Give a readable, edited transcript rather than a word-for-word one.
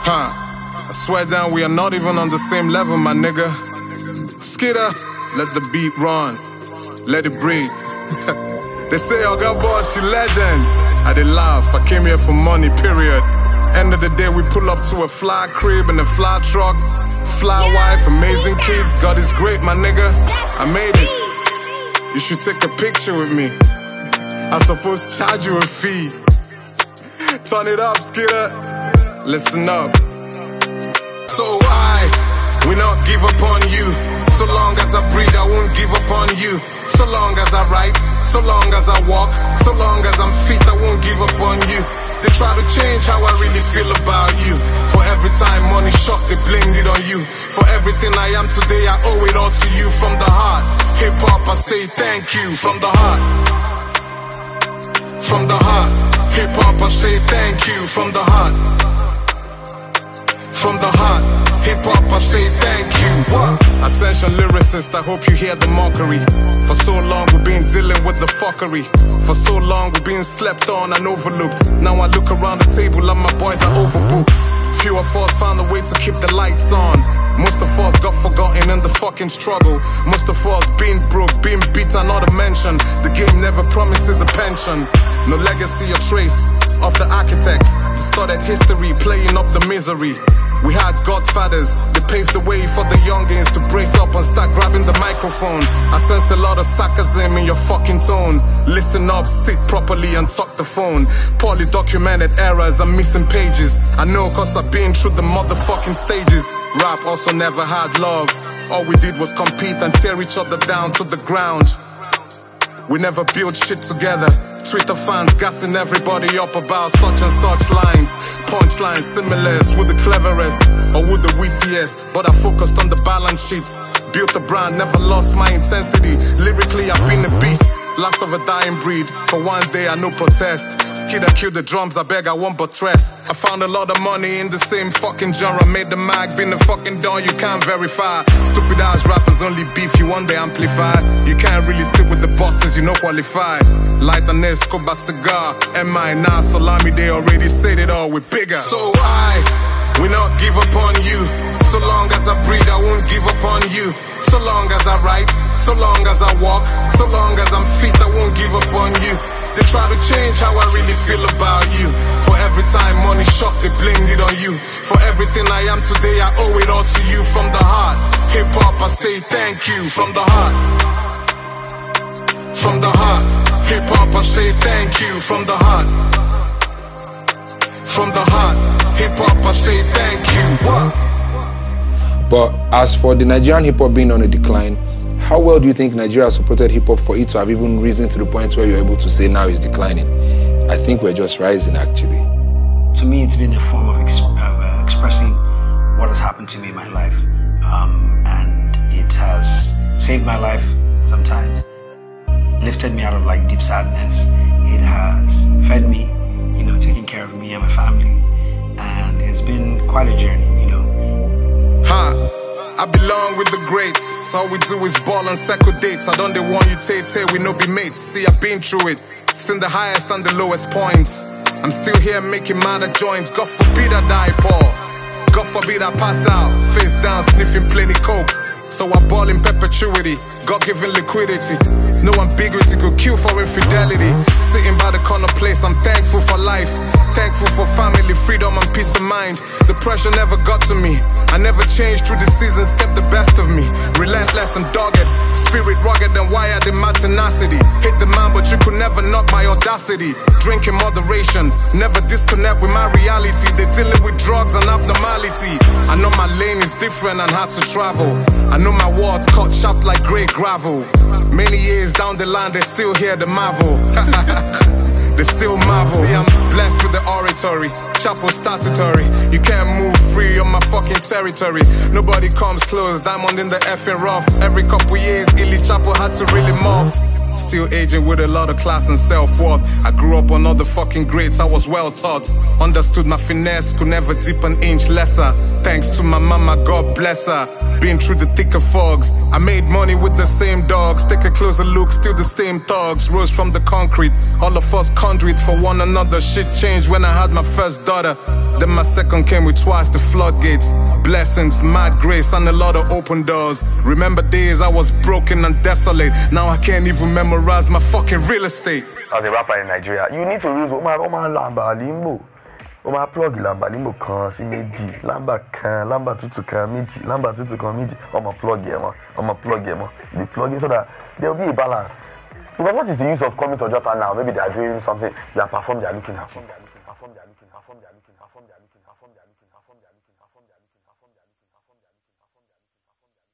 I swear down we are not even on the same level, my nigga. Skitter, let the beat run, let it breathe. They say, oh God, boss, you legend. I did laugh, I came here for money, period. End of the day, we pull up to a fly crib and a fly truck. Fly wife, amazing kids, God is great, my nigga. I made it. You should take a picture with me. I suppose charge you a fee. Turn it up, Skitter. Listen up. So I will not give up on you. So long as I breathe, I won't give up on you. So long as I write, so long as I walk, so long as I'm fit, I won't give up on you. They try to change how I really feel about you. For every time money shot, they blamed it on you. For everything I am today, I owe it all to you. From the heart, hip-hop, I say thank you. From the heart, from the heart, hip-hop, I say thank you. From the heart, from the heart, hip-hop, I say thank you. What? Attention lyricists, I hope you hear the mockery. For so long we've been dealing with the fuckery. For so long we've been slept on and overlooked. Now I look around the table and my boys are overbooked. Few of us found a way to keep the lights on. Most of us got forgotten in the fucking struggle. Most of us been broke, been beaten, not to mention. The game never promises a pension. No legacy or trace of the architects. Distorted history playing up the misery. We had godfathers, they paved the way for the youngins to brace up and start grabbing the microphone. I sense a lot of sarcasm in your fucking tone. Listen up, sit properly and talk the phone. Poorly documented errors and missing pages. I know cause I've been through the motherfucking stages. Rap also never had love. All we did was compete and tear each other down to the ground. We never built shit together. Twitter fans gassing everybody up about such and such lines. Punchlines, similars, who the cleverest or who the wittiest. But I focused on the balance sheet. Built a brand, never lost my intensity. Lyrically, I've been a beast. Last of a dying breed. For one day, I no protest. Skidder killed the drums, I beg, I won't buttress. I found a lot of money in the same fucking genre. Made the mag, been a fucking don, you can't verify. Stupid ass rappers only beef, you want they amplify. You can't really sit with the bosses, you no qualified. Light an Escobar cigar, MI now Salami, they already said it all, we're bigger. So I will not give up on you. So long as I breathe, I won't give up on you. So long as I write, so long as I walk, so long as I'm fit, I won't give up on you. They try to change how I really feel about you. For every time money shot, they blamed it on you. For everything I am today, I owe it all to you. From the heart, hip-hop, I say thank you. From the heart, from the heart, hip-hop, I say thank you. From the heart, from the heart, hip-hop, I say thank you. What? But as for the Nigerian hip-hop being on a decline, how well do you think Nigeria supported hip-hop for it to have even risen to the point where you're able to say now it's declining? I think we're just rising, actually. To me, it's been a form of expressing what has happened to me in my life. And it has saved my life sometimes, lifted me out of like deep sadness. It has fed me, taking care of me and my family. And it's been quite a journey, I belong with the greats. All we do is ball and circle dates. I don't want you tay we no be mates. See, I've been through it. Seen the highest and the lowest points. I'm still here making minor joints. God forbid I die poor. God forbid I pass out, face down, sniffing plenty coke. So I ball in perpetuity, God-given liquidity. No ambiguity could kill for infidelity. Sitting by the corner place, I'm thankful for life. Thankful for family, freedom and peace of mind. The pressure never got to me. I never changed through the seasons, kept the best of me. Relentless and dogged, spirit rugged and wired in my tenacity. Hate the man, but you could never knock my audacity. Drink in moderation, never disconnect with my reality. They're dealing with drugs and abnormality. I know my lane is different and how to travel. I know my words cut sharp like grey gravel. Many years down the line, they still hear the marvel. They still marvel. See, I'm blessed with the oratory, chapel statutory. You can't move free on my fucking territory. Nobody comes close, diamond in the effing rough. Every couple years, Illy Chapel had to really morph. Still aging with a lot of class and self-worth. I grew up on other fucking greats, I was well taught. Understood my finesse, could never dip an inch lesser. Thanks to my mama, God bless her. Been through the thicker fogs. I made money with the same dogs. Take a closer look, still the same thugs. Rose from the concrete, all of us conduit for one another. Shit changed when I had my first daughter. Then my second came with twice the floodgates. Blessings, mad grace, and a lot of open doors. Remember days I was broken and desolate. Now I can't even memorize my fucking real estate. As a rapper in Nigeria, you need to use Oma Lamba Limbo. Oma plug Lamba Limbo kan si meji. Lamba tutu kan meji. Lamba tutu kan meji. Oma plug yema. The plug so that there will be a balance. Because what is the use of coming to Jota now? Maybe they are doing something, they are performing, they are looking at something.